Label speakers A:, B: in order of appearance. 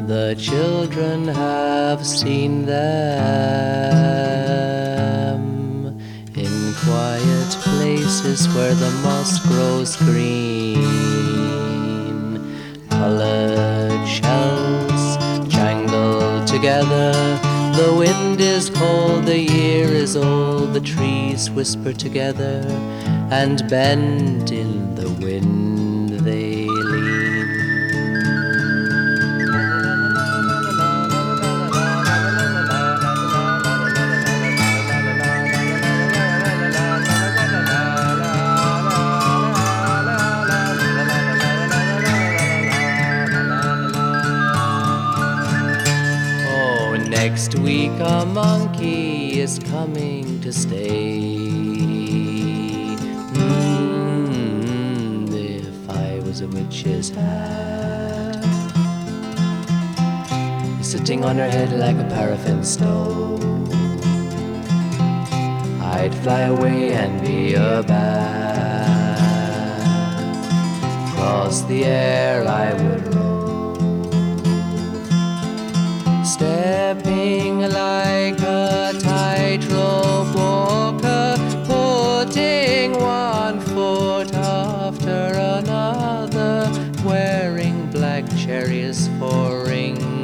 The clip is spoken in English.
A: The children have seen them in quiet places where the moss grows green. Colored shells jangle together. The wind is cold, the year is old. The trees whisper together and bend in the wind they lean. Next week a monkey is coming to stay. If I was a witch's hat, sitting on her head like a paraffin stove, I'd fly away and be a bat. Across the air I would roll, stepping like a tightrope walker, putting one foot after another, wearing black cherries for rings